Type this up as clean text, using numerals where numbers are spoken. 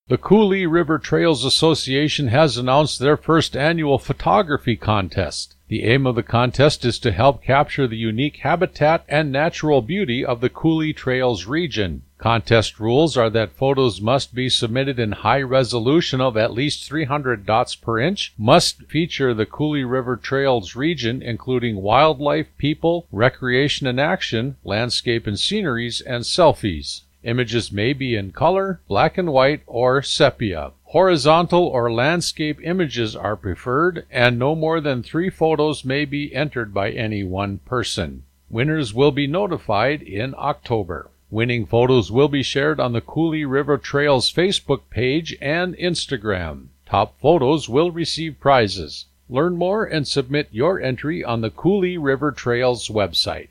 The Coulee River Trails Association has announced their first annual photography contest. The aim of the contest is to help capture the unique habitat and natural beauty of the Coulee Trails region. Contest rules are that photos must be submitted in high resolution of at least 300 dots per inch, must feature the Coulee River Trails region including wildlife, people, recreation and action, landscape and sceneries, and selfies. Images may be in color, black and white, or sepia. Horizontal or landscape images are preferred, and no more than 3 photos may be entered by any one person. Winners will be notified in October. Winning photos will be shared on the Coulee River Trails Facebook page and Instagram. Top photos will receive prizes. Learn more and submit your entry on the Coulee River Trails website.